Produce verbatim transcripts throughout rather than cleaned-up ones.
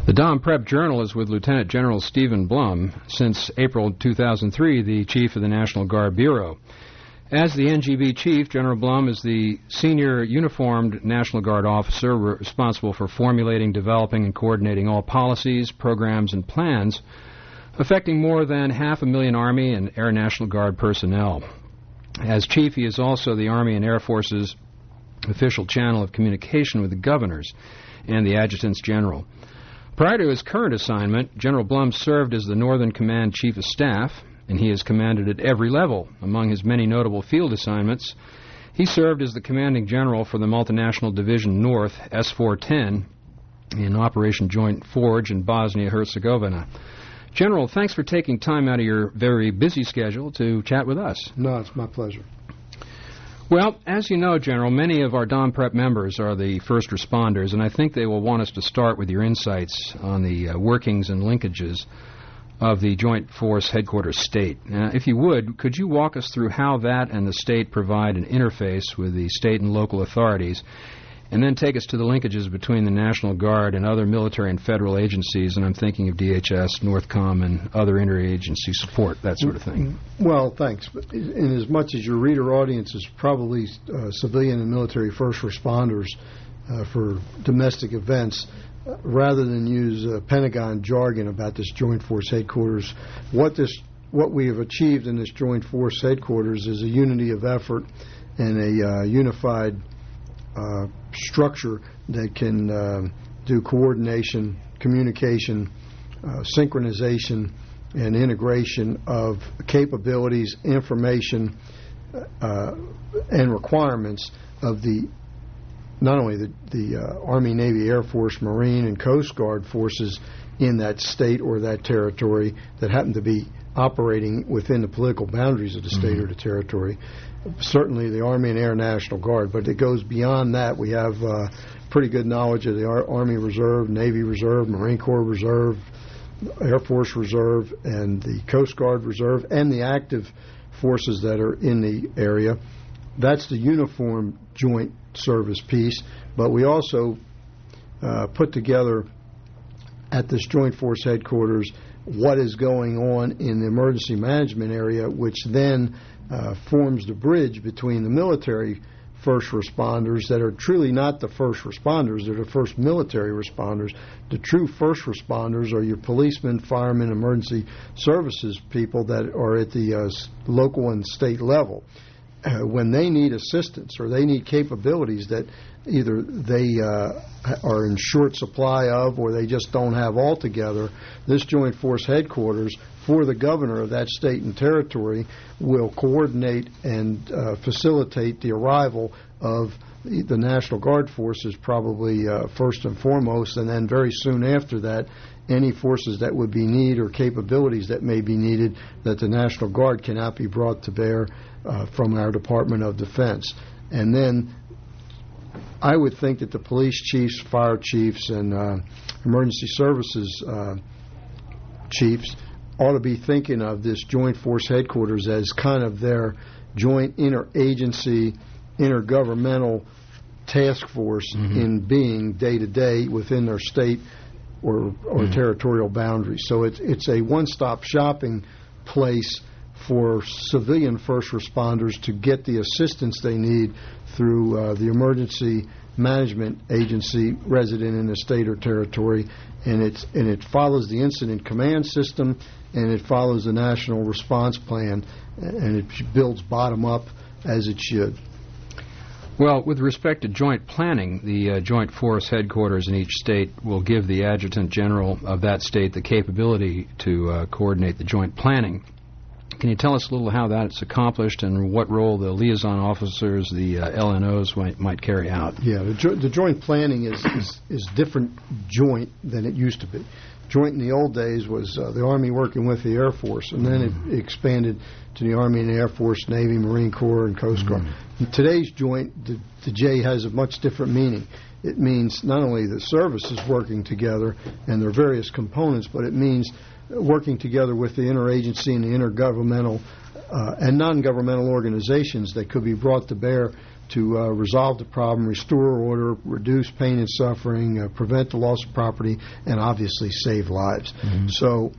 The Dom Prep Journal is with Lieutenant General Stephen Blum, since April two thousand three, the Chief of the National Guard Bureau. As the N G B Chief, General Blum is the senior uniformed National Guard officer responsible for formulating, developing, and coordinating all policies, programs, and plans affecting more than half a million Army and Air National Guard personnel. As Chief, he is also the Army and Air Force's official channel of communication with the governors and the adjutants general. Prior to his current assignment, General Blum served as the Northern Command Chief of Staff, and he has commanded at every level. Among his many notable field assignments, he served as the Commanding General for the Multinational Division North, S four ten, in Operation Joint Forge in Bosnia-Herzegovina. General, thanks for taking time out of your very busy schedule to chat with us. No, it's my pleasure. Well, as you know, General, many of our Dom Prep members are the first responders, and I think they will want us to start with your insights on the uh, workings and linkages of the Joint Force Headquarters State. Uh, if you would, could you walk us through how that and the State provide an interface with the state and local authorities, and then take us to the linkages between the National Guard and other military and federal agencies, and I'm thinking of D H S, Northcom, and other interagency support, that sort of thing. Well, thanks. But in as much as your reader audience is probably uh, civilian and military first responders uh, for domestic events, uh, rather than use uh, Pentagon jargon about this Joint Force Headquarters, what this what we have achieved in this Joint Force Headquarters is a unity of effort and a uh, unified Uh, structure that can uh, do coordination, communication, uh, synchronization, and integration of capabilities, information, uh, and requirements of the not only the, the uh, Army, Navy, Air Force, Marine, and Coast Guard forces in that state or that territory that happen to be operating within the political boundaries of the state mm-hmm. or the territory. Certainly the Army and Air National Guard, but it goes beyond that. We have uh, pretty good knowledge of the Ar- Army Reserve, Navy Reserve, Marine Corps Reserve, Air Force Reserve, and the Coast Guard Reserve, and the active forces that are in the area. That's the uniform joint service piece, but we also uh, put together at this Joint Force Headquarters what is going on in the emergency management area, which then uh, forms the bridge between the military first responders that are truly not the first responders, they're the first military responders. The true first responders are your policemen, firemen, emergency services people that are at the uh, local and state level. Uh, when they need assistance or they need capabilities that either they uh, are in short supply of or they just don't have altogether, this Joint Force Headquarters for the governor of that state and territory will coordinate and uh, facilitate the arrival of the, the National Guard forces, probably uh, first and foremost, and then very soon after that, any forces that would be needed or capabilities that may be needed that the National Guard cannot be brought to bear uh, from our Department of Defense. And then I would think that the police chiefs, fire chiefs, and uh, emergency services uh, chiefs ought to be thinking of this Joint Force Headquarters as kind of their joint interagency, intergovernmental task force mm-hmm. in being day to day within their state or, or mm-hmm. territorial boundaries. So it's it's a one-stop shopping place for civilian first responders to get the assistance they need through uh, the emergency management agency resident in a state or territory, and it's and it follows the incident command system, and it follows the national response plan, and it builds bottom up as it should. Well, with respect to joint planning, the uh, Joint Force Headquarters in each state will give the Adjutant General of that state the capability to uh, coordinate the joint planning. Can you tell us a little how that's accomplished and what role the liaison officers, the uh, L N Os, might, might carry out? Yeah, the, jo- the joint planning is, is, is different joint than it used to be. Joint in the old days was uh, the Army working with the Air Force, and then mm-hmm. it expanded to the Army and Air Force, Navy, Marine Corps, and Coast Guard. Mm-hmm. In today's joint, the, the J has a much different meaning. It means not only the services working together and their various components, but it means working together with the interagency and the intergovernmental uh, and non-governmental organizations that could be brought to bear to uh, resolve the problem, restore order, reduce pain and suffering, uh, prevent the loss of property, and obviously save lives. Mm-hmm. So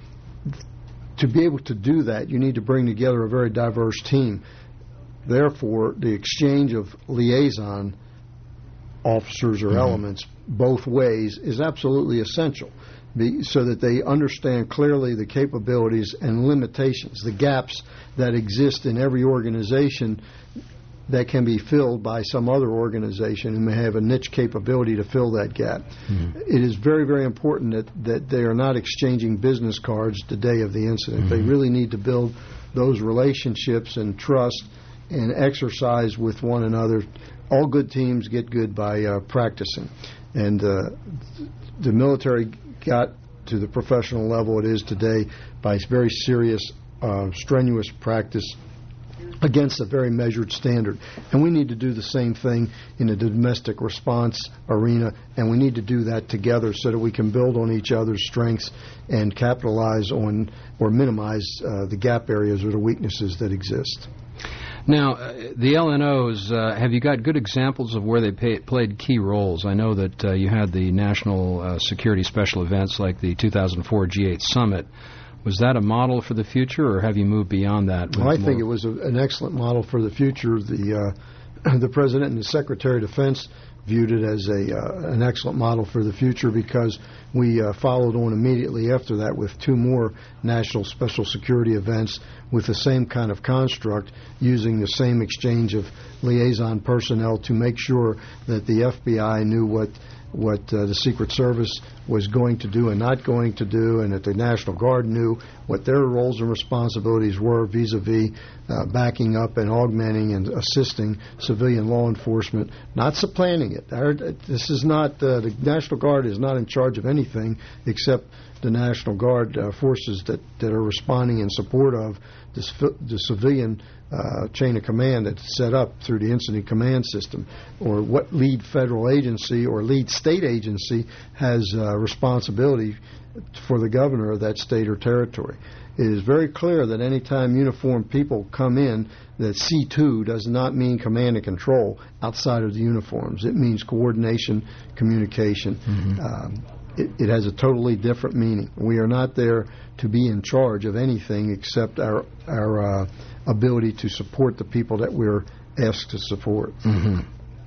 to be able to do that, you need to bring together a very diverse team. Therefore, the exchange of liaison officers or mm-hmm. elements both ways is absolutely essential, be, so that they understand clearly the capabilities and limitations, the gaps that exist in every organization that can be filled by some other organization who may have a niche capability to fill that gap. Mm-hmm. It is very, very important that, that they are not exchanging business cards the day of the incident. Mm-hmm. They really need to build those relationships and trust and exercise with one another. All good teams get good by uh, practicing. And uh, the military got to the professional level it is today by very serious, uh, strenuous practice against a very measured standard. And we need to do the same thing in the domestic response arena, and we need to do that together so that we can build on each other's strengths and capitalize on or minimize uh, the gap areas or the weaknesses that exist. Now, uh, the L N Os, uh, have you got good examples of where they pay, played key roles? I know that uh, you had the national uh, security special events like the two thousand four G eight Summit. Was that a model for the future, or have you moved beyond that? Well, I think it was a, an excellent model for the future. The uh, the President and the Secretary of Defense viewed it as a uh, an excellent model for the future because we uh, followed on immediately after that with two more national special security events with the same kind of construct, using the same exchange of liaison personnel to make sure that the F B I knew what what uh, the Secret Service was going to do and not going to do, and that the National Guard knew what their roles and responsibilities were vis-a-vis uh, backing up and augmenting and assisting civilian law enforcement, not supplanting it. This is not, uh, the National Guard is not in charge of anything except the National Guard uh, forces that, that are responding in support of the, the civilian uh, chain of command that's set up through the incident command system, or what lead federal agency or lead state agency has uh, responsibility for the governor of that state or territory. It is very clear that any time uniformed people come in, that C two does not mean command and control outside of the uniforms. It means coordination, communication. Mm-hmm. Um, It, it has a totally different meaning. We are not there to be in charge of anything except our our uh, ability to support the people that we're asked to support. Mm-hmm.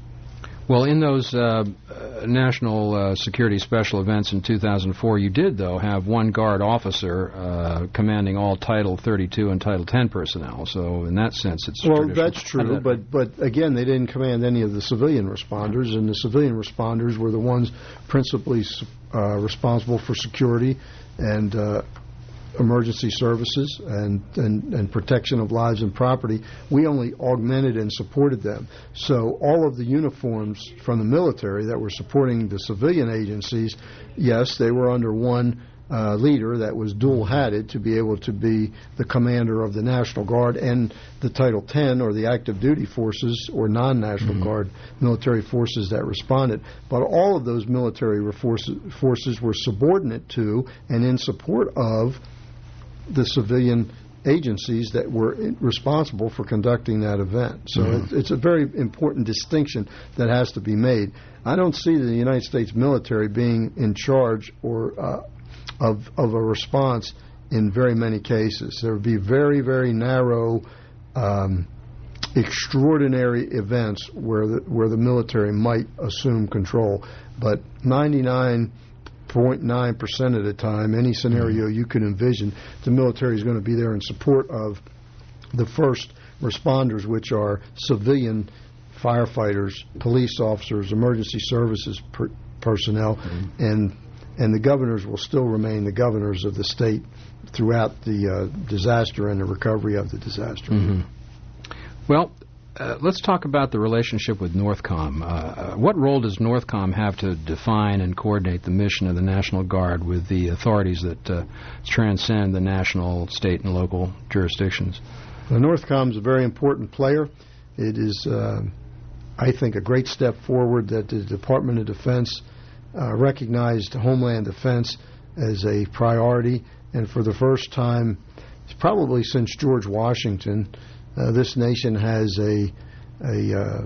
Well, in those uh, uh, national uh, security special events in two thousand four, you did, though, have one Guard officer uh, commanding all Title thirty-two and Title ten personnel. So in that sense, it's well, that's true. That but but again, they didn't command any of the civilian responders, and the civilian responders were the ones principally uh, responsible for security and uh, emergency services and, and, and protection of lives and property. We only augmented and supported them. So all of the uniforms from the military that were supporting the civilian agencies, yes, they were under one uh, leader that was dual-hatted to be able to be the commander of the National Guard and the Title ten, or the active duty forces, or non-National mm-hmm. Guard military forces that responded. But all of those military forces, forces were subordinate to and in support of the civilian agencies that were responsible for conducting that event. So mm-hmm. it, it's a very important distinction that has to be made. I don't see the United States military being in charge or uh, of of a response in very many cases. There would be very, very narrow, um, extraordinary events where the, where the military might assume control. But ninety-nine point nine percent of the time, any scenario you can envision, the military is going to be there in support of the first responders, which are civilian firefighters, police officers, emergency services per personnel, mm-hmm. and and the governors will still remain the governors of the state throughout the uh, disaster and the recovery of the disaster. Mm-hmm. Well, Uh, let's talk about the relationship with NORTHCOM. Uh, what role does NORTHCOM have to define and coordinate the mission of the National Guard with the authorities that uh, transcend the national, state, and local jurisdictions? The NORTHCOM is a very important player. It is, uh, I think, a great step forward that the Department of Defense uh, recognized Homeland Defense as a priority, and for the first time, probably since George Washington, Uh, this nation has a a, uh,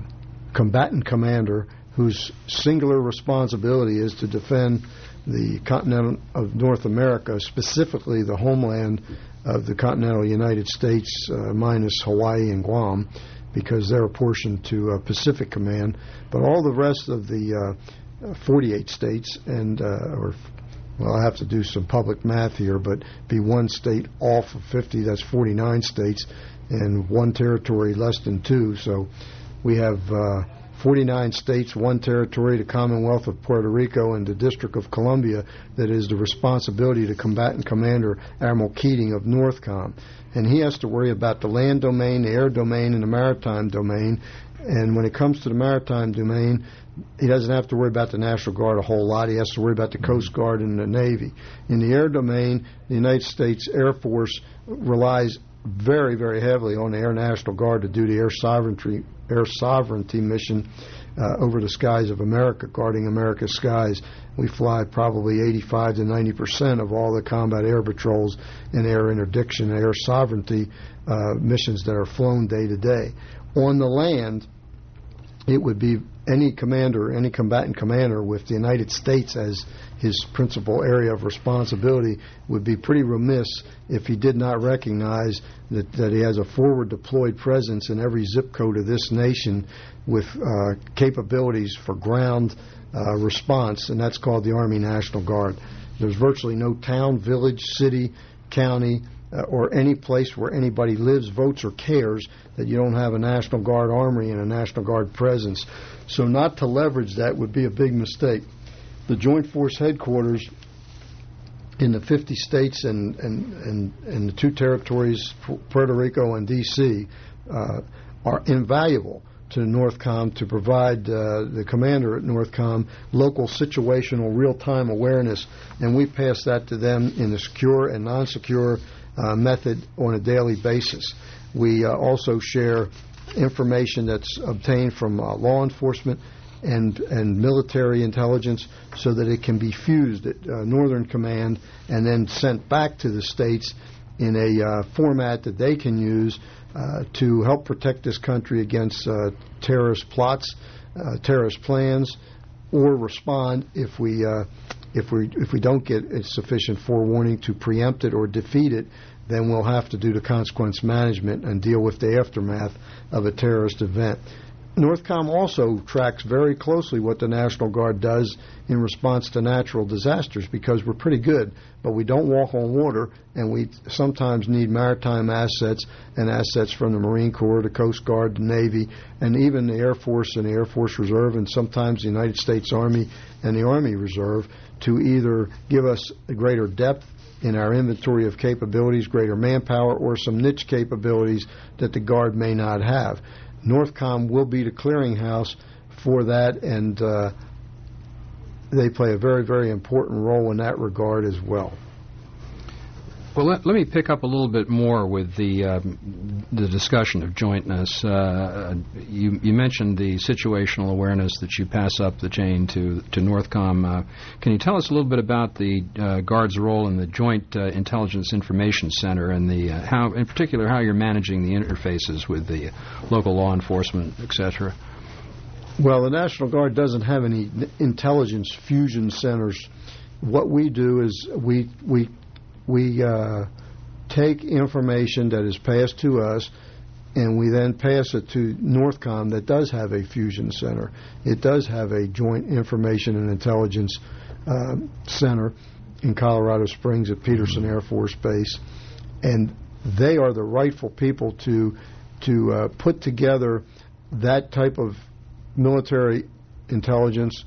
combatant commander whose singular responsibility is to defend the continent of North America, specifically the homeland of the continental United States, uh, minus Hawaii and Guam, because they're apportioned to uh, Pacific Command. But all the rest of the uh, forty-eight states, and uh, or well, I have to do some public math here, but be one state off of fifty, that's forty-nine states, and one territory less than two. So we have uh, forty-nine states, one territory, the Commonwealth of Puerto Rico, and the District of Columbia that is the responsibility to combatant commander Admiral Keating of NORTHCOM. And he has to worry about the land domain, the air domain, and the maritime domain. And when it comes to the maritime domain, he doesn't have to worry about the National Guard a whole lot. He has to worry about the Coast Guard and the Navy. In the air domain, the United States Air Force relies very, very heavily on the Air National Guard to do the air sovereignty air sovereignty mission uh, over the skies of America, guarding America's skies. We fly probably eighty-five to ninety percent of all the combat air patrols and air interdiction, air sovereignty uh, missions that are flown day to day. On the land, it would be any commander, any combatant commander with the United States as his principal area of responsibility would be pretty remiss if he did not recognize that, that he has a forward deployed presence in every zip code of this nation with uh, capabilities for ground uh, response, and that's called the Army National Guard. There's virtually no town, village, city, county, Uh, or any place where anybody lives, votes, or cares that you don't have a National Guard armory and a National Guard presence. So not to leverage that would be a big mistake. The Joint Force Headquarters in the fifty states and, and, and, and the two territories, Puerto Rico and D C, uh, are invaluable to NORTHCOM to provide uh, the commander at NORTHCOM local situational real-time awareness, and we pass that to them in a secure and non-secure Uh, method on a daily basis. We uh, also share information that's obtained from uh, law enforcement and and military intelligence so that it can be fused at uh, Northern Command and then sent back to the states in a uh, format that they can use uh, to help protect this country against uh, terrorist plots, uh, terrorist plans, or respond if we uh, If we if we don't get a sufficient forewarning to preempt it or defeat it, then we'll have to do the consequence management and deal with the aftermath of a terrorist event. NORTHCOM also tracks very closely what the National Guard does in response to natural disasters, because we're pretty good, but we don't walk on water, and we sometimes need maritime assets and assets from the Marine Corps, the Coast Guard, the Navy, and even the Air Force and the Air Force Reserve, and sometimes the United States Army and the Army Reserve, to either give us a greater depth in our inventory of capabilities, greater manpower, or some niche capabilities that the Guard may not have. NORTHCOM will be the clearinghouse for that, and uh, they play a very, very important role in that regard as well. Well, let, let me pick up a little bit more with the um, the discussion of jointness. Uh, you, you mentioned the situational awareness that you pass up the chain to to NORTHCOM. Uh, can you tell us a little bit about the uh, Guard's role in the Joint uh, Intelligence Information Center and the uh, how, in particular, how you're managing the interfaces with the local law enforcement, et cetera? Well, the National Guard doesn't have any intelligence fusion centers. What we do is we we We uh, take information that is passed to us, and we then pass it to NORTHCOM that does have a fusion center. It does have a Joint Information and Intelligence uh, Center in Colorado Springs at Peterson Air Force Base, and they are the rightful people to to uh, put together that type of military intelligence,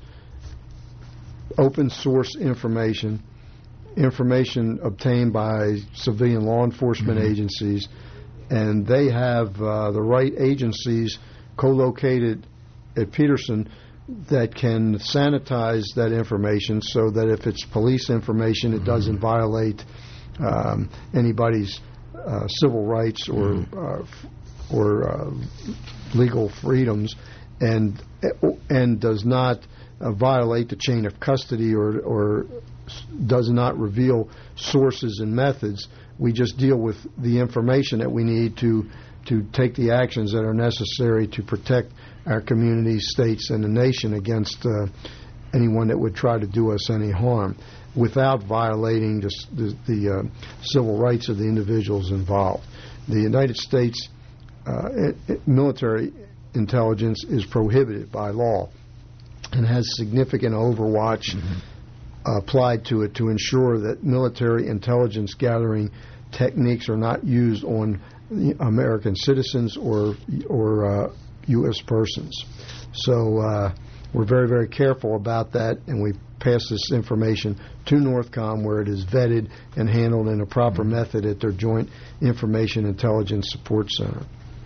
open source information, information obtained by civilian law enforcement mm-hmm. agencies, and they have uh, the right agencies co-located at Peterson that can sanitize that information so that if it's police information, it doesn't violate um, anybody's uh, civil rights or mm-hmm. uh, or uh, legal freedoms, and and does not uh, violate the chain of custody or or does not reveal sources and methods. We just deal with the information that we need to to take the actions that are necessary to protect our communities, states, and the nation against uh, anyone that would try to do us any harm without violating the, the, the uh, civil rights of the individuals involved. The United States uh, it, it, military intelligence is prohibited by law and has significant overwatch mm-hmm. applied to it to ensure that military intelligence gathering techniques are not used on American citizens or or uh, U S persons. So uh, we're very, very careful about that, and we pass this information to Northcom where it is vetted and handled in a proper mm-hmm. method at their Joint Information Intelligence Support Center.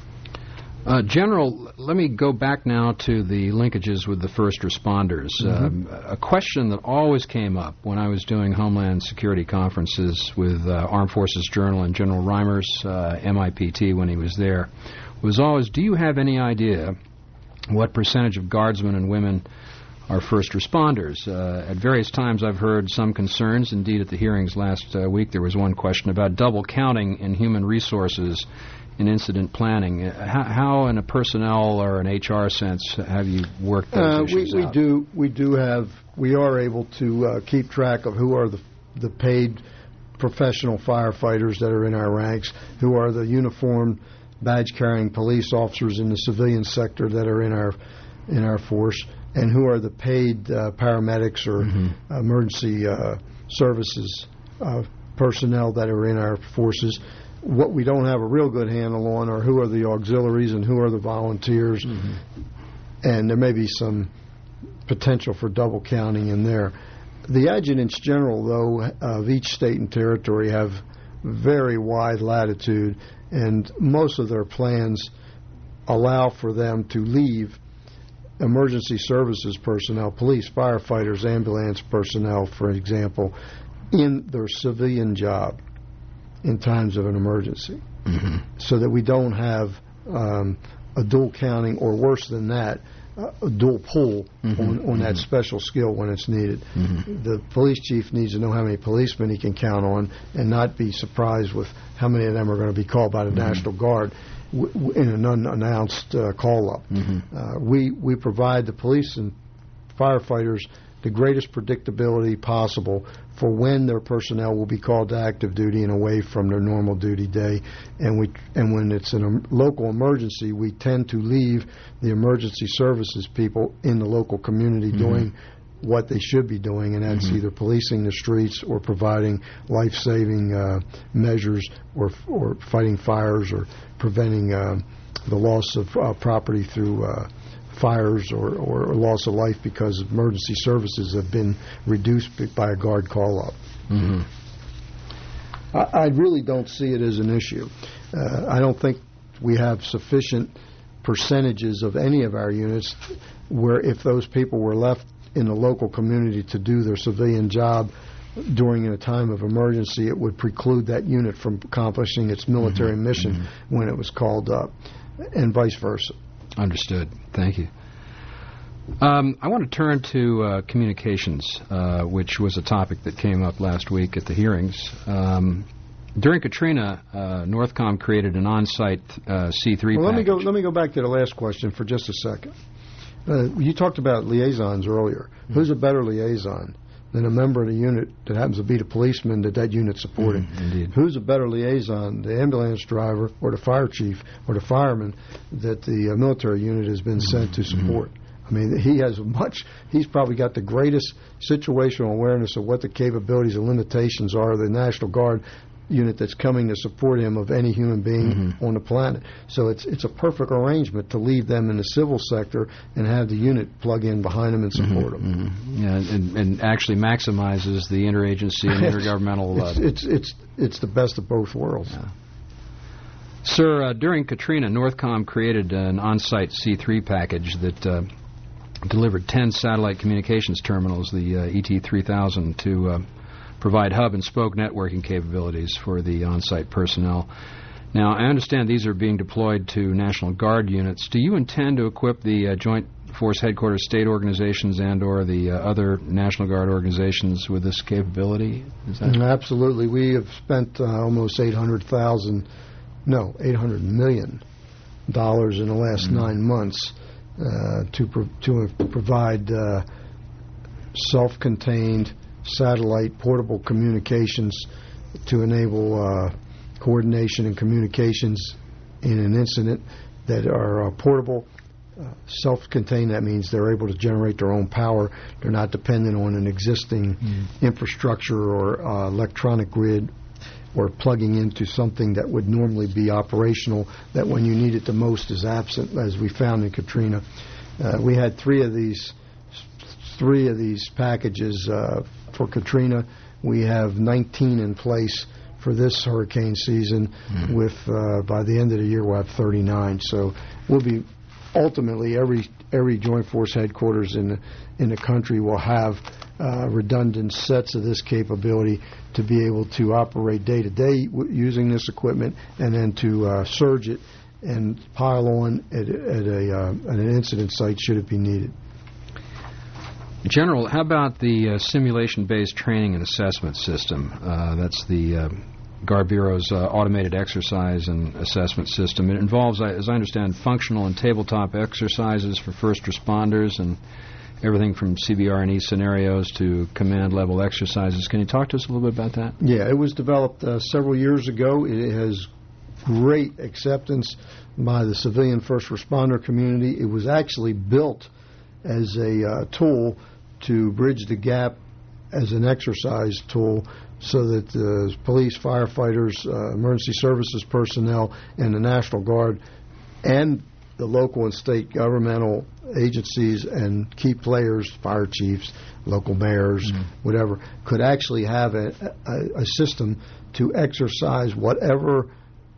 Uh, General, let me go back now to the linkages with the first responders. Mm-hmm. Um, a question that always came up when I was doing Homeland Security conferences with uh, Armed Forces Journal and General Reimers, uh, M I P T, when he was there, was always, do you have any idea what percentage of guardsmen and women are first responders? Uh, at various times I've heard some concerns. Indeed, at the hearings last uh, week there was one question about double counting in human resources in incident planning. How, how in a personnel or an H R sense, have you worked those uh, issues we, we out? do. We do have. We are able to uh, keep track of who are the the paid professional firefighters that are in our ranks, who are the uniformed, badge-carrying police officers in the civilian sector that are in our in our force, and who are the paid uh, paramedics or mm-hmm. emergency uh, services uh, personnel that are in our forces. What we don't have a real good handle on are who are the auxiliaries and who are the volunteers, mm-hmm. and there may be some potential for double counting in there. The adjutants general, though, of each state and territory have very wide latitude, and most of their plans allow for them to leave emergency services personnel, police, firefighters, ambulance personnel, for example, in their civilian job in times of an emergency, mm-hmm. so that we don't have um, a dual counting, or worse than that, uh, a dual pull mm-hmm. on, on mm-hmm. that special skill when it's needed. Mm-hmm. The police chief needs to know how many policemen he can count on and not be surprised with how many of them are going to be called by the mm-hmm. National Guard w- w- in an unannounced uh, call-up. Mm-hmm. Uh, we, we provide the police and firefighters the greatest predictability possible for when their personnel will be called to active duty and away from their normal duty day. And we and when it's a um, local emergency, we tend to leave the emergency services people in the local community mm-hmm. doing what they should be doing, and that's mm-hmm. either policing the streets or providing life-saving uh, measures, or or fighting fires, or preventing uh, the loss of uh, property through uh, fires, or, or loss of life because emergency services have been reduced by a guard call-up. Mm-hmm. I, I really don't see it as an issue. Uh, I don't think we have sufficient percentages of any of our units where if those people were left in the local community to do their civilian job during a time of emergency, it would preclude that unit from accomplishing its military mm-hmm. mission mm-hmm. when it was called up, and vice versa. Understood. Thank you. Um, I want to turn to uh, communications, uh, which was a topic that came up last week at the hearings. Um, during Katrina, uh, Northcom created an on-site uh, C three well, let package. me go. Let me go back to the last question for just a second. Uh, you talked about liaisons earlier. Mm-hmm. Who's a better liaison than a member of the unit that happens to be the policeman that that unit's supporting? Mm, indeed. Who's a better liaison, the ambulance driver or the fire chief or the fireman that the uh, military unit has been mm-hmm. sent to support? Mm-hmm. I mean, he has much, he's probably got the greatest situational awareness of what the capabilities and limitations are of the National Guard unit that's coming to support him of any human being mm-hmm. on the planet. So it's it's a perfect arrangement to leave them in the civil sector and have the unit plug in behind them and support mm-hmm. them. Mm-hmm. Yeah, and, and actually maximizes the interagency and intergovernmental. Uh, it's, it's it's it's the best of both worlds. Yeah. Sir, uh, during Katrina, Northcom created an on-site C three package that uh, delivered ten satellite communications terminals, the uh, E T three thousand, to uh, provide hub-and-spoke networking capabilities for the on-site personnel. Now, I understand these are being deployed to National Guard units. Do you intend to equip the uh, Joint Force Headquarters state organizations and or the uh, other National Guard organizations with this capability? Is that Absolutely. We have spent uh, almost eight hundred thousand, no, eight hundred million dollars in the last mm-hmm. nine months uh, to pro- to provide uh, self-contained satellite portable communications to enable uh, coordination and communications in an incident that are uh, portable, uh, self-contained. That means they're able to generate their own power. They're not dependent on an existing mm. infrastructure or uh, electronic grid, or plugging into something that would normally be operational, that when you need it the most is absent, as we found in Katrina. Uh, we had three of these three of these packages uh, for Katrina. We have nineteen in place for this hurricane season. Mm-hmm. With uh, by the end of the year, we'll have thirty-nine. So we'll be ultimately every every Joint Force headquarters in the in the country will have uh, redundant sets of this capability to be able to operate day to day using this equipment, and then to uh, surge it and pile on at, at a uh, at an incident site should it be needed. General, how about the uh, simulation-based training and assessment system? Uh, that's the uh, Guard Bureau's uh, automated exercise and assessment system. It involves, as I understand, functional and tabletop exercises for first responders and everything from C B R N E scenarios to command-level exercises. Can you talk to us a little bit about that? Yeah, it was developed uh, several years ago. It has great acceptance by the civilian first responder community. It was actually built as a uh, tool to bridge the gap as an exercise tool, so that the police, firefighters, uh, emergency services personnel, and the National Guard and the local and state governmental agencies and key players, fire chiefs, local mayors, mm-hmm. whatever, could actually have a, a, a system to exercise whatever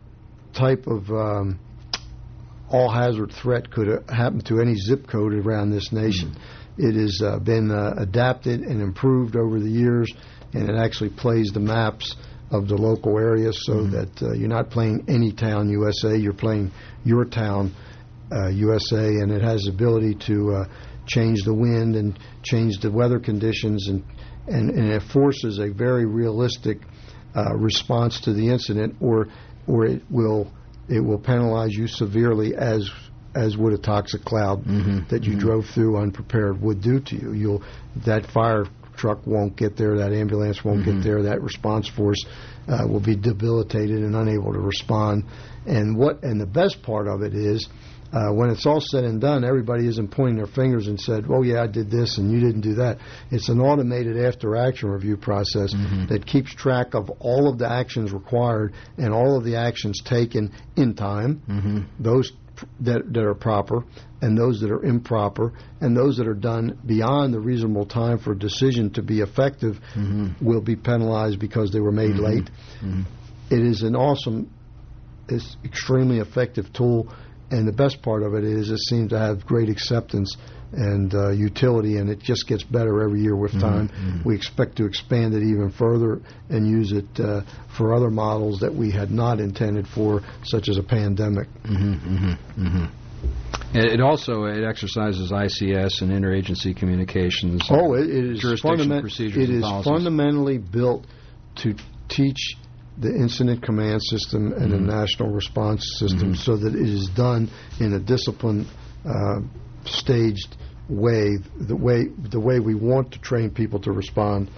type of um, all-hazard threat could uh, happen to any zip code around this nation. Mm-hmm. It has uh, been uh, adapted and improved over the years, and it actually plays the maps of the local area, so mm-hmm. that uh, you're not playing any town U S A, you're playing your town uh, U S A, and it has the ability to uh, change the wind and change the weather conditions, and, and, and it forces a very realistic uh, response to the incident, or or it will it will penalize you severely, as as would a toxic cloud mm-hmm. that you mm-hmm. drove through unprepared would do to you. You'll that fire truck won't get there, that ambulance won't mm-hmm. get there, that response force uh, will be debilitated and unable to respond. And what and the best part of it is, uh, when it's all said and done, everybody isn't pointing their fingers and said, "Oh yeah, I did this and you didn't do that." It's an automated after-action review process mm-hmm. that keeps track of all of the actions required and all of the actions taken in time. Mm-hmm. Those That, that are proper, and those that are improper, and those that are done beyond the reasonable time for a decision to be effective mm-hmm. will be penalized because they were made mm-hmm. late. Mm-hmm. It is an awesome, it's extremely effective tool, and the best part of it is it seems to have great acceptance and uh, utility, and it just gets better every year with time. Mm-hmm. We expect to expand it even further and use it uh, for other models that we had not intended for, such as a pandemic. Mm-hmm, mm-hmm, mm-hmm. It also it exercises I C S and interagency communications. Oh, it, it is, fundament- procedures it and is policies. fundamentally built to teach the incident command system and mm-hmm. the national response system mm-hmm. so that it is done in a disciplined, uh, staged way, the way the way we want to train people to respond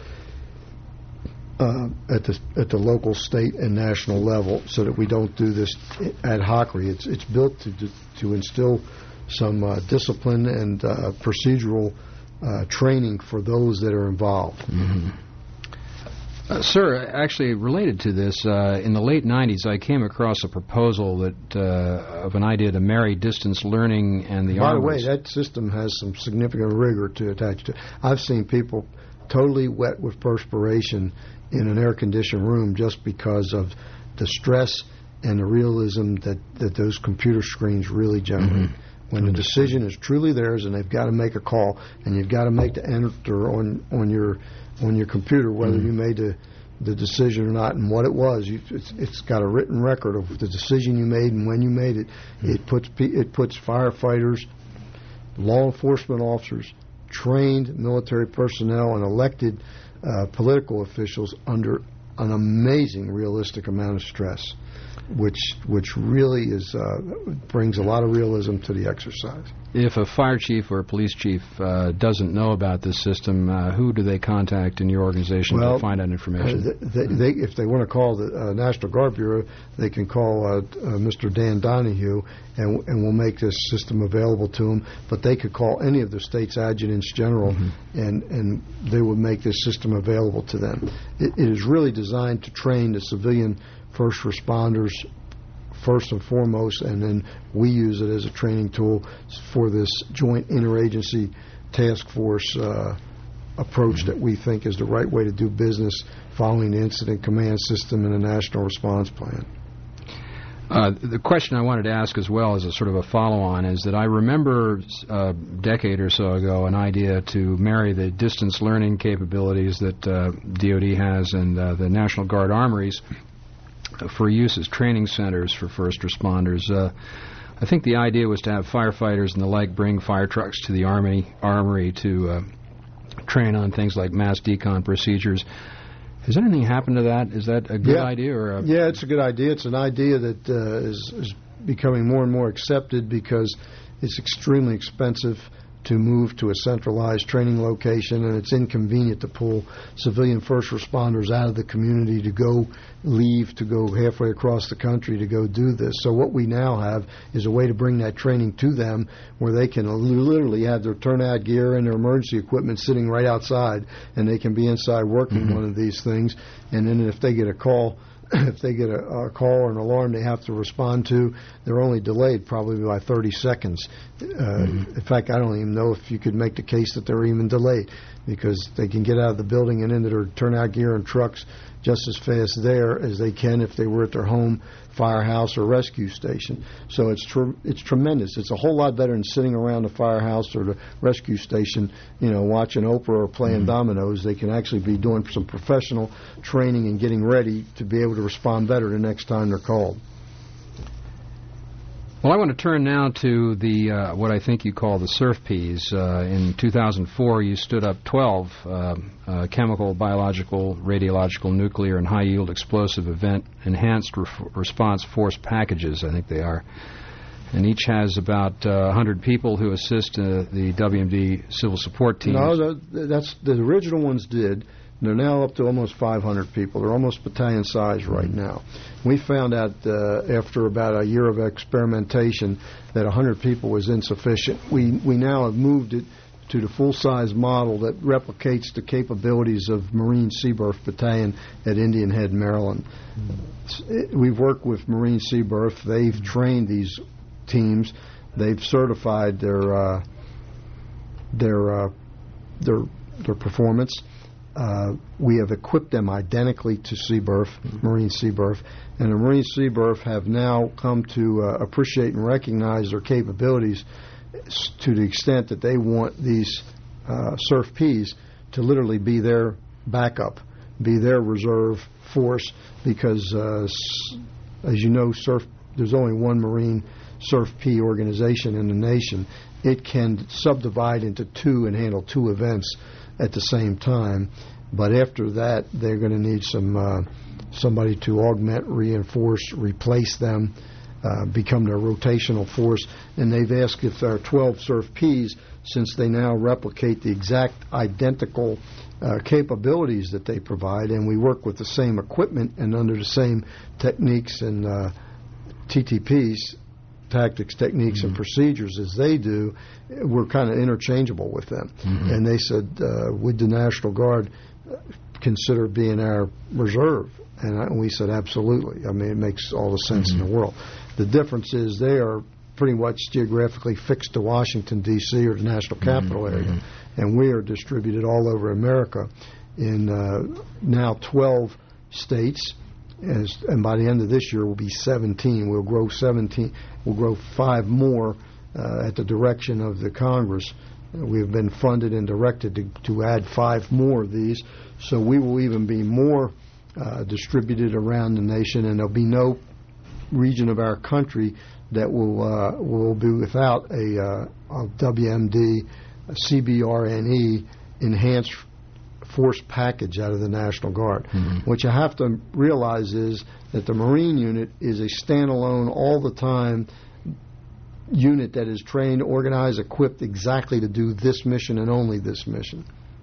uh, at the at the local, state, and national level, so that we don't do this ad hocry. It's it's built to to instill some uh, discipline and uh, procedural uh, training for those that are involved. Mm-hmm. Uh, sir, actually related to this, uh, in the late nineties, I came across a proposal that uh, of an idea to marry distance learning and the By armors. the way, that system has some significant rigor to attach to it. I've seen people totally wet with perspiration in an air-conditioned room just because of the stress and the realism that, that those computer screens really generate. Mm-hmm. When the decision is truly theirs and they've got to make a call, and you've got to make the enter on, on your on your computer whether mm-hmm. you made the, the decision or not and what it was. You, it's, it's got a written record of the decision you made and when you made it. Mm-hmm. It puts it puts firefighters, law enforcement officers, trained military personnel, and elected uh, political officials under an amazing realistic amount of stress, which which really is uh, brings a lot of realism to the exercise. If a fire chief or a police chief uh, doesn't know about this system, uh, who do they contact in your organization well, to find out information? Uh, they, they, if they want to call the uh, National Guard Bureau, they can call uh, uh, Mister Dan Donahue, and, and we'll make this system available to them. But they could call any of the state's adjutants general, mm-hmm. and, and they will make this system available to them. It, it is really designed to train the civilian first responders first and foremost, and then we use it as a training tool for this joint interagency task force uh, approach that we think is the right way to do business following the incident command system and the national response plan. Uh, the question I wanted to ask as well as a sort of a follow-on is that I remember a decade or so ago an idea to marry the distance learning capabilities that uh, D O D has and uh, the National Guard armories for use as training centers for first responders. Uh, I think the idea was to have firefighters and the like bring fire trucks to the army armory to uh, train on things like mass decon procedures. Has anything happened to that? Is that a good yeah. idea? Or a yeah, it's a good idea. It's an idea that uh, is, is becoming more and more accepted because it's extremely expensive to move to a centralized training location, and it's inconvenient to pull civilian first responders out of the community to go leave, to go halfway across the country to go do this. So what we now have is a way to bring that training to them where they can literally have their turnout gear and their emergency equipment sitting right outside, and they can be inside working mm-hmm. one of these things. And then if they get a call, if they get a, a call or an alarm they have to respond to, they're only delayed probably by thirty seconds. Uh, mm-hmm. In fact, I don't even know if you could make the case that they're even delayed because they can get out of the building and into their turnout gear and trucks just as fast there as they can if they were at their home firehouse or rescue station. So it's tr- it's tremendous. It's a whole lot better than sitting around the firehouse or the rescue station, you know, watching Oprah or playing mm-hmm. dominoes. They can actually be doing some professional training and getting ready to be able to respond better the next time they're called. Well, I want to turn now to the uh, what I think you call the SURF-Ps. Uh, in two thousand four, you stood up twelve uh, uh, chemical, biological, radiological, nuclear, and high-yield explosive event enhanced re- response force packages, I think they are. And each has about uh, one hundred people who assist uh, the W M D civil support teams. No, the, that's the original ones did. They're now up to almost five hundred people. They're almost battalion size right now. We found out uh, after about a year of experimentation that one hundred people was insufficient. We we now have moved it to the full-size model that replicates the capabilities of Marine Seabirth Battalion at Indian Head, Maryland. It, we've worked with Marine Seabirth. They've trained these teams. They've certified their uh, their uh, their their performance. Uh, we have equipped them identically to Seabirth, mm-hmm. Marine Seabirth, and the Marine Seabirth have now come to uh, appreciate and recognize their capabilities to the extent that they want these uh, SURF-Ps to literally be their backup, be their reserve force, because uh, as you know, surf, there's only one Marine SURF-P organization in the nation. It can subdivide into two and handle two events at the same time, but after that they're going to need some uh, somebody to augment, reinforce, replace them, uh, become their rotational force. And they've asked if there are twelve SURF-Ps, since they now replicate the exact identical uh, capabilities that they provide, and we work with the same equipment and under the same techniques and uh, T T Ps, tactics, techniques, mm-hmm. and procedures as they do. We're kind of interchangeable with them. Mm-hmm. And they said, uh, would the National Guard consider being our reserve? And, I, and we said, absolutely. I mean, it makes all the sense mm-hmm. in the world. The difference is they are pretty much geographically fixed to Washington, D C or the national capital mm-hmm. area. And we are distributed all over America in uh, now twelve states. As, and by the end of this year, we'll be seventeen. We'll grow seventeen. We'll grow five more uh, at the direction of the Congress. Uh, we have been funded and directed to, to add five more of these. So we will even be more uh, distributed around the nation, and there'll be no region of our country that will uh, will be without a, uh, a W M D, a C B R N E enhanced force package out of the National Guard. Mm-hmm. What you have to realize is that the Marine unit is a standalone, all the time, unit that is trained, organized, equipped exactly to do this mission and only this mission.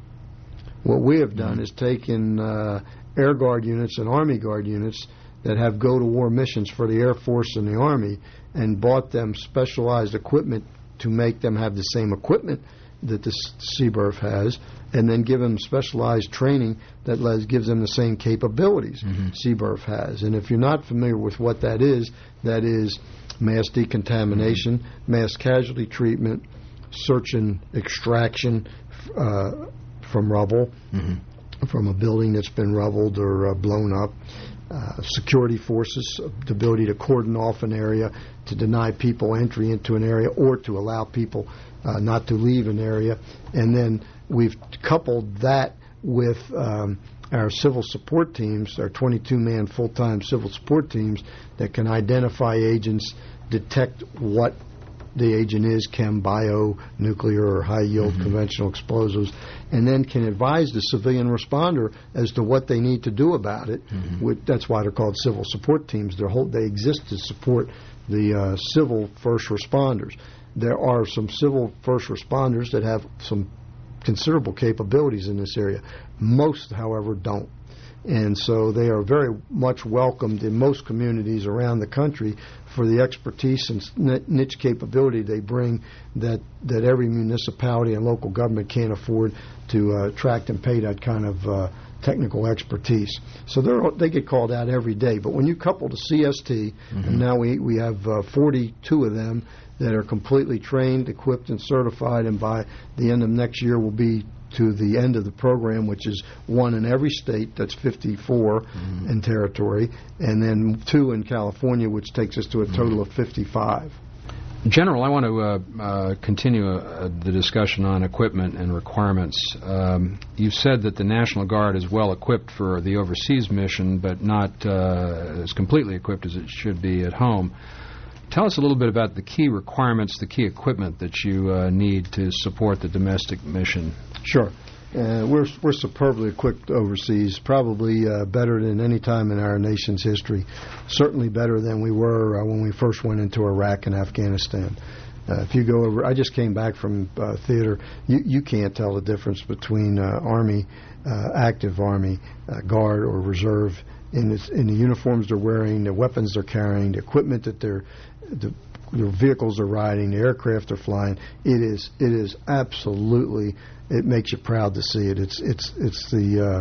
What we have done mm-hmm. is taken uh, Air Guard units and Army Guard units that have go-to-war missions for the Air Force and the Army and bought them specialized equipment to make them have the same equipment that the C B R F has, and then give them specialized training that les- gives them the same capabilities mm-hmm. C B R F has. And if you're not familiar with what that is, that is mass decontamination, mm-hmm. mass casualty treatment, search and extraction uh, from rubble, mm-hmm. from a building that's been rubbled or uh, blown up, uh, security forces, the ability to cordon off an area, to deny people entry into an area, or to allow people uh, not to leave an area. And then we've coupled that with um, our civil support teams, our twenty-two man full-time civil support teams that can identify agents, detect what the agent is, chem, bio, nuclear, or high-yield mm-hmm. conventional explosives, and then can advise the civilian responder as to what they need to do about it. Mm-hmm. With, that's why they're called civil support teams. They're whole, they exist to support the uh, civil first responders. There are some civil first responders that have some considerable capabilities in this area. Most, however, don't. And so they are very much welcomed in most communities around the country for the expertise and niche capability they bring that, that every municipality and local government can't afford to uh, attract and pay that kind of uh, technical expertise. So they're, they get called out every day. But when you couple the C S T, mm-hmm. and now we, we have uh, forty-two of them that are completely trained, equipped, and certified, and by the end of next year will be to the end of the program, which is one in every state, that's fifty-four mm-hmm. in territory, and then two in California, which takes us to a total mm-hmm. of fifty-five. General, I want to uh, uh, continue uh, the discussion on equipment and requirements. Um, you've said that the National Guard is well equipped for the overseas mission, but not uh, as completely equipped as it should be at home. Tell us a little bit about the key requirements, the key equipment that you uh, need to support the domestic mission. Sure. Uh, we're we're superbly equipped overseas, probably uh, better than any time in our nation's history. Certainly better than we were uh, when we first went into Iraq and Afghanistan. Uh, if you go over, I just came back from uh, theater. You you can't tell the difference between uh, Army, uh, active Army, uh, Guard or Reserve in this, in the uniforms they're wearing, the weapons they're carrying, the equipment that they're the the vehicles they're riding, the aircraft they're flying. It is it is absolutely. It makes you proud to see it. It's it's it's the uh,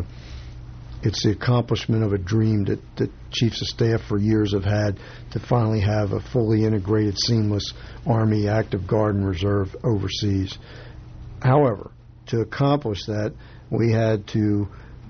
it's the accomplishment of a dream that, that chiefs of staff for years have had, to finally have a fully integrated, seamless Army, active Guard, and Reserve overseas. However, to accomplish that, we had to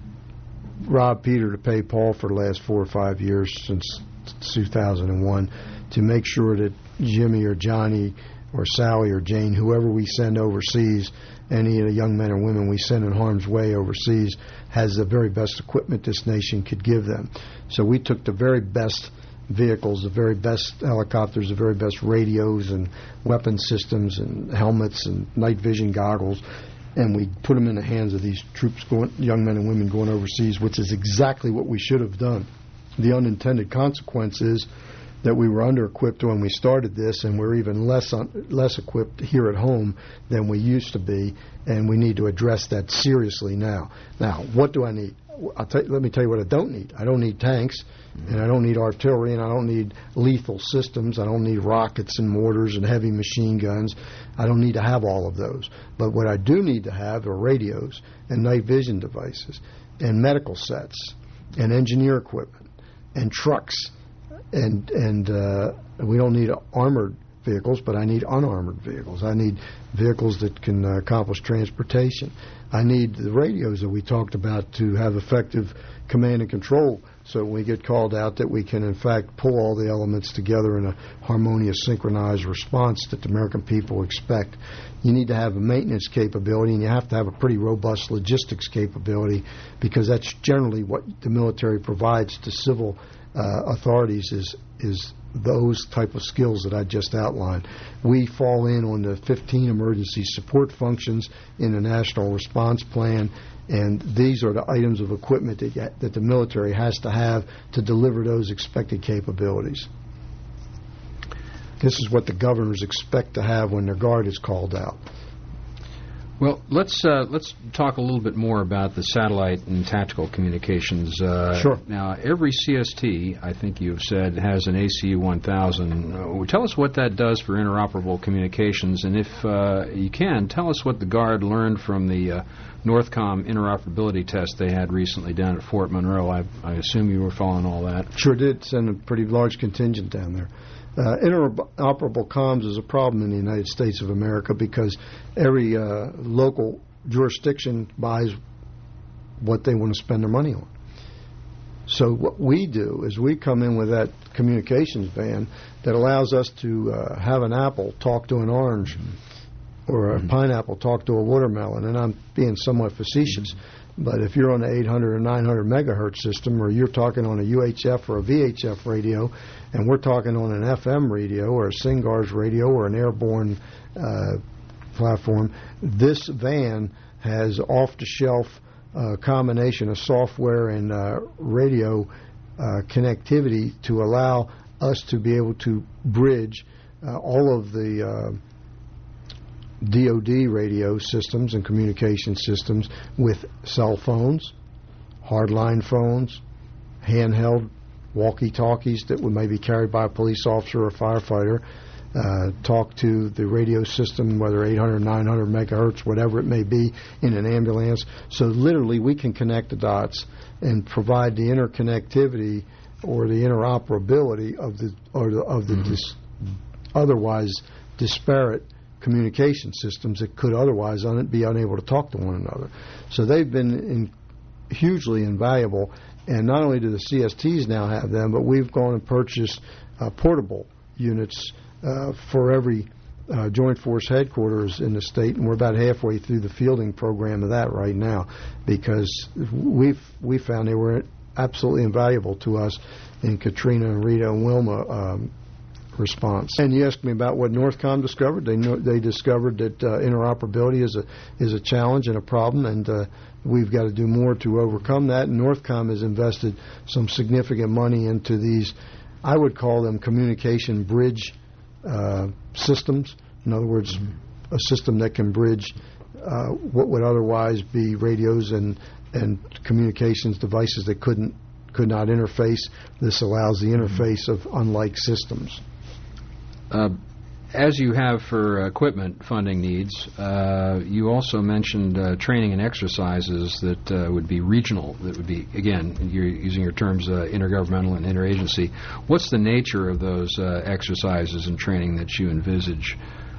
rob Peter to pay Paul for the last four or five years since two thousand one to make sure that Jimmy or Johnny or Sally or Jane, whoever we send overseas, any of the young men and women we send in harm's way overseas, has the very best equipment this nation could give them. So we took the very best vehicles, the very best helicopters, the very best radios and weapon systems and helmets and night vision goggles, and we put them in the hands of these troops, going, young men and women going overseas, which is exactly what we should have done. The unintended consequence is that we were under-equipped when we started this, and we're even less un- less equipped here at home than we used to be, and we need to address that seriously now. Now, what do I need? I'll tell you, let me tell you what I don't need. I don't need tanks, and I don't need artillery, and I don't need lethal systems. I don't need rockets and mortars and heavy machine guns. I don't need to have all of those. But what I do need to have are radios and night vision devices and medical sets and engineer equipment and trucks. And and uh, we don't need armored vehicles, but I need unarmored vehicles. I need vehicles that can uh, accomplish transportation. I need the radios that we talked about to have effective command and control, so when we get called out that we can, in fact, pull all the elements together in a harmonious, synchronized response that the American people expect. You need to have a maintenance capability, and you have to have a pretty robust logistics capability, because that's generally what the military provides to civil Uh, authorities is is those type of skills that I just outlined. We fall in on the fifteen emergency support functions in the National Response Plan, and these are the items of equipment that, that the military has to have to deliver those expected capabilities. This is what the governors expect to have when their guard is called out. Well, let's uh, let's talk a little bit more about the satellite and tactical communications. Uh, sure. Now, every C S T, I think you've said, has an A C U one thousand. Uh, tell us what that does for interoperable communications, and if uh, you can, tell us what the Guard learned from the uh, Northcom interoperability test they had recently down at Fort Monroe. I, I assume you were following all that. Sure did. Send a pretty large contingent down there. Uh, interoperable comms is a problem in the United States of America because every uh, local jurisdiction buys what they want to spend their money on. So what we do is we come in with that communications van that allows us to uh, have an apple talk to an orange, mm-hmm. or a mm-hmm. pineapple talk to a watermelon, and I'm being somewhat facetious. Mm-hmm. But if you're on an eight hundred or nine hundred megahertz system, or you're talking on a U H F or a V H F radio, and we're talking on an F M radio or a SINGARS radio or an airborne uh, platform, this van has off-the-shelf uh, combination of software and uh, radio uh, connectivity to allow us to be able to bridge uh, all of the uh, D O D radio systems and communication systems with cell phones, hardline phones, handheld walkie-talkies that would maybe carried by a police officer or a firefighter, uh, talk to the radio system, whether eight hundred, nine hundred megahertz, whatever it may be, in an ambulance. So literally we can connect the dots and provide the interconnectivity or the interoperability of the, or the, of the mm-hmm. dis, otherwise disparate communication systems that could otherwise un- be unable to talk to one another. So they've been in hugely invaluable, and not only do the C S Ts now have them, but we've gone and purchased uh, portable units uh, for every uh, Joint Force headquarters in the state, and we're about halfway through the fielding program of that right now, because we've we found they were absolutely invaluable to us in Katrina and Rita and Wilma um, response. And you asked me about what Northcom discovered. They know, they discovered that uh, interoperability is a is a challenge and a problem, and uh, we've got to do more to overcome that. And Northcom has invested some significant money into these, I would call them communication bridge uh, systems. In other words, mm-hmm. a system that can bridge uh, what would otherwise be radios and and communications devices that couldn't could not interface. This allows the interface of unlike systems. Uh, as you have for equipment funding needs, uh, you also mentioned uh, training and exercises that uh, would be regional, that would be, again, you're using your terms uh, intergovernmental and interagency. What's the nature of those uh, exercises and training that you envisage?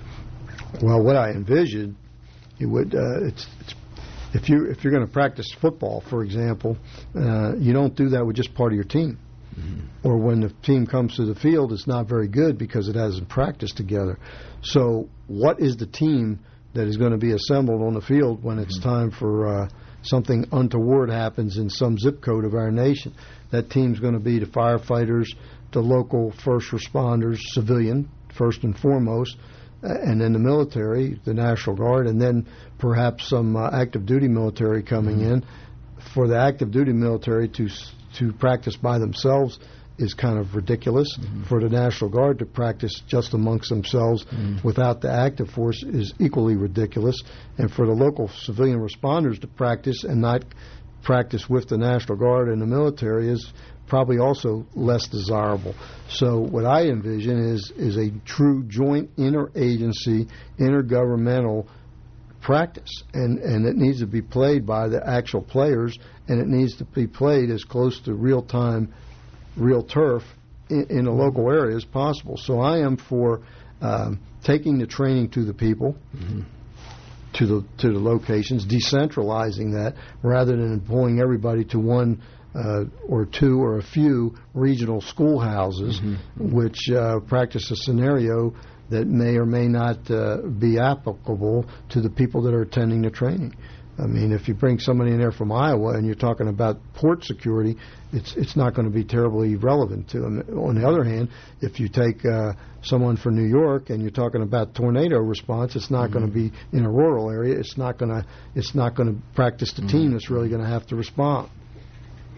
Well, what I envisioned, it would, uh, it's, it's if you if you're going to practice football, for example, uh, you don't do that with just part of your team. Mm-hmm. Or when the team comes to the field, it's not very good because it hasn't practiced together. So what is the team that is going to be assembled on the field when it's mm-hmm. time for uh, something untoward happens in some zip code of our nation? That team's going to be the firefighters, the local first responders, civilian, first and foremost, uh, and then the military, the National Guard, and then perhaps some uh, active duty military coming mm-hmm. in. For the active duty military to to practice by themselves is kind of ridiculous. Mm-hmm. For the National Guard to practice just amongst themselves mm-hmm. without the active force is equally ridiculous. And for the local civilian responders to practice and not practice with the National Guard and the military is probably also less desirable. So what I envision is is a true joint interagency, intergovernmental practice, and, and it needs to be played by the actual players, and it needs to be played as close to real-time, real turf in, in a local area as possible. So I am for um, taking the training to the people, mm-hmm. to the to the locations, decentralizing that rather than pulling everybody to one uh, or two or a few regional schoolhouses, mm-hmm. which uh, practice a scenario that may or may not uh, be applicable to the people that are attending the training. I mean, if you bring somebody in there from Iowa and you're talking about port security, it's it's not going to be terribly relevant to them. On the other hand, if you take uh, someone from New York and you're talking about tornado response, it's not mm-hmm. going to be in a rural area. It's not going to it's not going to practice the mm-hmm. team that's really going to have to respond.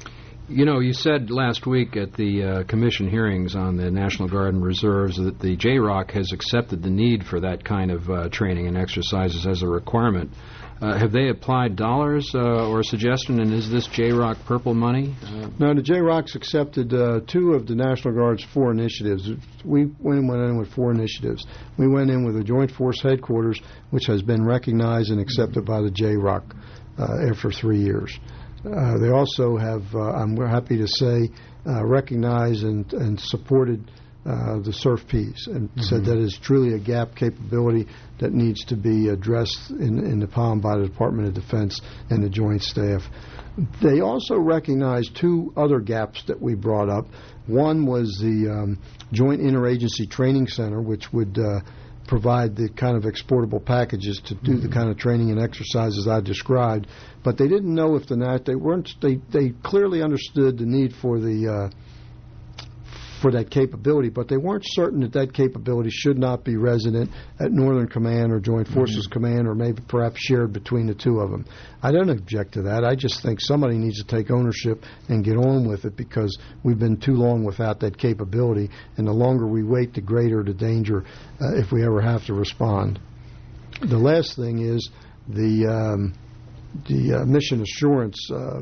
You know, you said last week at the uh, commission hearings on the National Guard and Reserves that the J ROC has accepted the need for that kind of uh, training and exercises as a requirement. Uh, have they applied dollars uh, or a suggestion, and is this J ROC purple money? Uh, no, the J ROC's accepted uh, two of the National Guard's four initiatives. We went in with four initiatives. We went in with a Joint Force Headquarters, which has been recognized and accepted by the J ROC uh, after three years. Uh, they also have, uh, I'm happy to say, uh, recognized and, and supported Uh, the S U R F Ps, and mm-hmm. said that is truly a gap capability that needs to be addressed in, in the P O M by the Department of Defense and the Joint Staff. They also recognized two other gaps that we brought up. One was the um, Joint Interagency Training Center, which would uh, provide the kind of exportable packages to do mm-hmm. the kind of training and exercises I described. But they didn't know if the N A T, they weren't, they, they clearly understood the need for the uh, for that capability, but they weren't certain that that capability should not be resident at Northern Command or Joint Forces mm-hmm. Command, or maybe perhaps shared between the two of them. I don't object to that. I just think somebody needs to take ownership and get on with it, because we've been too long without that capability, and the longer we wait, the greater the danger uh, if we ever have to respond. The last thing is the um, the uh, mission assurance uh,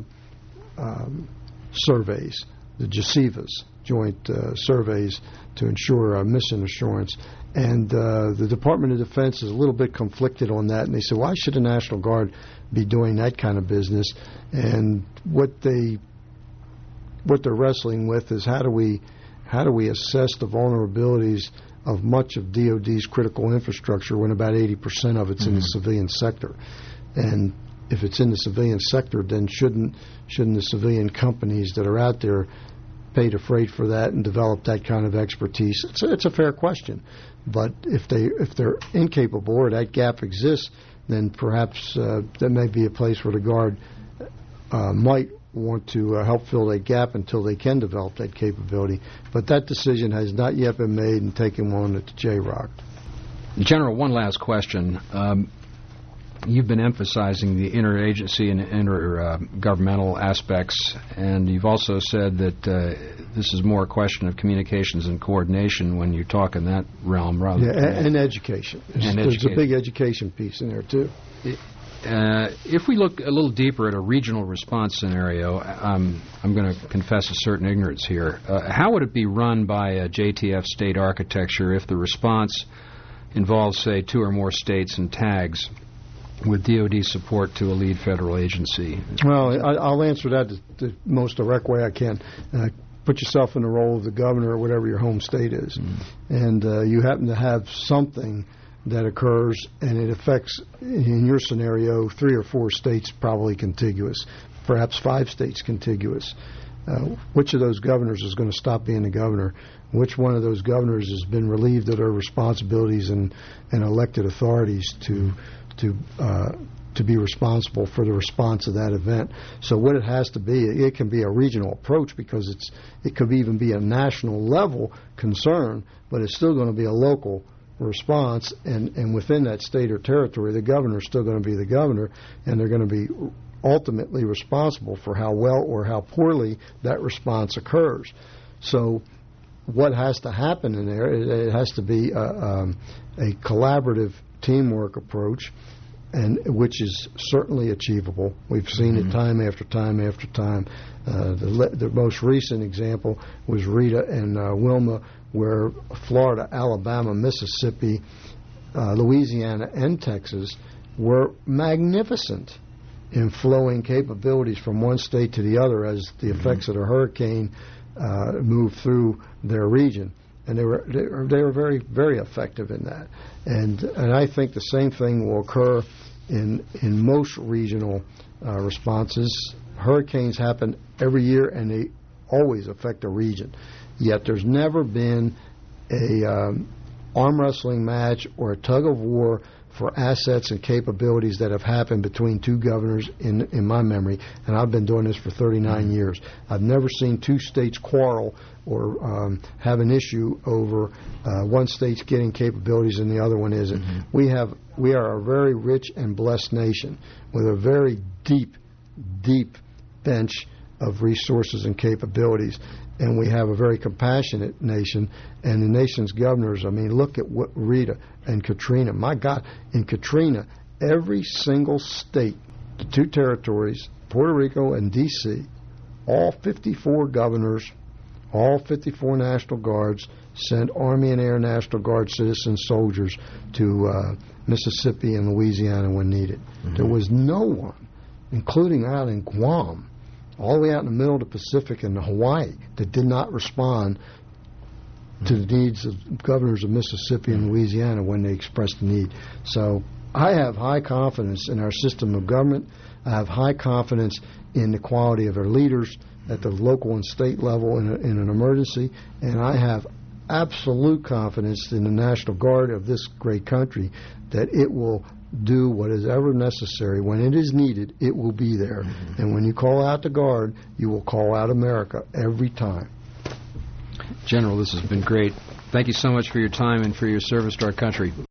um, surveys, the J C V As. Joint uh, surveys to ensure uh, mission assurance. And uh, the Department of Defense is a little bit conflicted on that, and they said, why should the National Guard be doing that kind of business? And what they what they're wrestling with is how do we how do we assess the vulnerabilities of much of D O D's critical infrastructure when about eighty percent of it's mm-hmm. in the civilian sector. And if it's in the civilian sector, then shouldn't shouldn't the civilian companies that are out there pay the freight for that and develop that kind of expertise? It's a, it's a fair question, but if they if they're incapable or that gap exists, then perhaps uh, that may be a place where the Guard uh, might want to uh, help fill that gap until they can develop that capability. But that decision has not yet been made and taken on at the J ROC. General, one last question. Um, You've been emphasizing the interagency and intergovernmental uh, aspects, and you've also said that uh, this is more a question of communications and coordination when you talk in that realm, rather. Yeah, and, and education. There's, and there's education. a big education piece in there too. Uh, if we look a little deeper at a regional response scenario, um, I'm going to confess a certain ignorance here. Uh, how would it be run by a J T F state architecture if the response involves, say, two or more states and tags, with D O D support to a lead federal agency? Well, I, I'll answer that the, the most direct way I can. Uh, put yourself in the role of the governor or whatever your home state is, mm. and uh, you happen to have something that occurs, and it affects, in your scenario, three or four states probably contiguous, perhaps five states contiguous. Uh, which of those governors is going to stop being the governor? Which one of those governors has been relieved of their responsibilities and, and elected authorities to to uh, to be responsible for the response of that event? So what it has to be, it can be a regional approach, because it's it could even be a national level concern, but it's still going to be a local response, and, and within that state or territory, the governor is still going to be the governor, and they're going to be ultimately responsible for how well or how poorly that response occurs. So what has to happen in there, it, it has to be a, um, a collaborative teamwork approach, and which is certainly achievable. We've seen mm-hmm. it time after time after time. Uh, the, le- the most recent example was Rita and uh, Wilma, where Florida, Alabama, Mississippi, uh, Louisiana, and Texas were magnificent in flowing capabilities from one state to the other as the mm-hmm. effects of the hurricane uh, moved through their region. And they were they were, they were very, very effective in that. And and I think the same thing will occur in in most regional uh, responses. Hurricanes happen every year, and they always affect a region. Yet there's never been a um, arm wrestling match or a tug of war for assets and capabilities that have happened between two governors in in my memory, and I've been doing this for thirty-nine years. I've never seen two states quarrel or um, have an issue over uh, one state's getting capabilities and the other one isn't. Mm-hmm. We have we are a very rich and blessed nation with a very deep, deep bench of resources and capabilities. And we have a very compassionate nation, and the nation's governors, I mean, look at what Rita and Katrina. My God, in Katrina, every single state, the two territories, Puerto Rico and D C, all fifty-four governors, all fifty-four National Guards sent Army and Air National Guard citizen soldiers to uh, Mississippi and Louisiana when needed. Mm-hmm. There was no one, including out in Guam, all the way out in the middle of the Pacific and Hawaii, that did not respond to the needs of governors of Mississippi and Louisiana when they expressed the need. So I have high confidence in our system of government. I have high confidence in the quality of our leaders at the local and state level in, a, in an emergency, and I have absolute confidence in the National Guard of this great country that it will do what is ever necessary. When it is needed, it will be there. Mm-hmm. And when you call out the Guard, you will call out America every time. General, this has been great. Thank you so much for your time and for your service to our country.